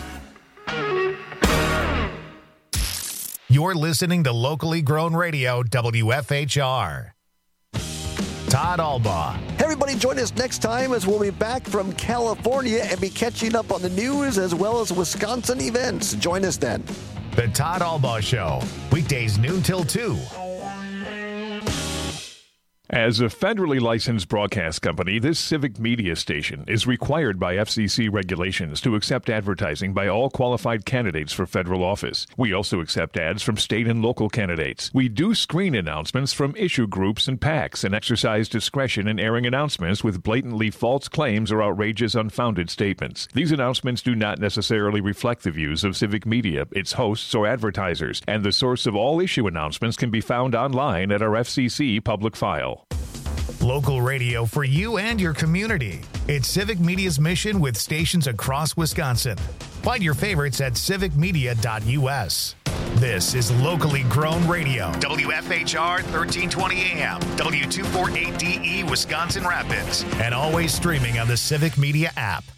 You're listening to locally grown radio, WFHR. Todd Albaugh. Hey everybody, join us next time as we'll be back from California and be catching up on the news as well as Wisconsin events. Join us then. The Todd Albaugh Show, weekdays noon till 2. As a federally licensed broadcast company, this civic media station is required by FCC regulations to accept advertising by all qualified candidates for federal office. We also accept ads from state and local candidates. We do screen announcements from issue groups and PACs and exercise discretion in airing announcements with blatantly false claims or outrageous, unfounded statements. These announcements do not necessarily reflect the views of civic media, its hosts, or advertisers, and the source of all issue announcements can be found online at our FCC public file. Local radio for you and your community. It's Civic Media's mission with stations across Wisconsin. Find your favorites at civicmedia.us. This is locally grown radio. WFHR 1320 AM, W248DE Wisconsin Rapids, and always streaming on the Civic Media app.